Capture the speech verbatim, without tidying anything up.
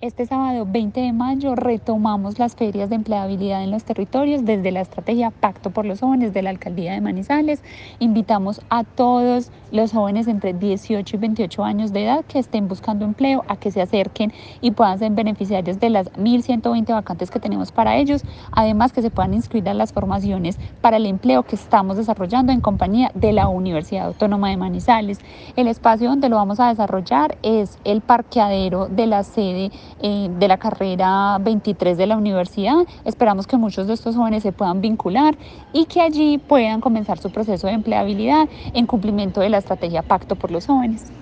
Este sábado veinte de mayo retomamos las ferias de empleabilidad en los territorios desde la estrategia Pacto por los Jóvenes de la Alcaldía de Manizales. Invitamos a todos los jóvenes entre dieciocho y veintiocho años de edad que estén buscando empleo a que se acerquen y puedan ser beneficiarios de las mil ciento veinte vacantes que tenemos para ellos. Además, que se puedan inscribir a las formaciones para el empleo que estamos desarrollando en compañía de la Universidad Autónoma de Manizales. El espacio donde lo vamos a desarrollar es el parqueadero de la sede eh, de la carrera veintitrés de la universidad. Esperamos que muchos de estos jóvenes se puedan vincular y que allí puedan comenzar su proceso de empleabilidad en cumplimiento de la estrategia Pacto por los Jóvenes.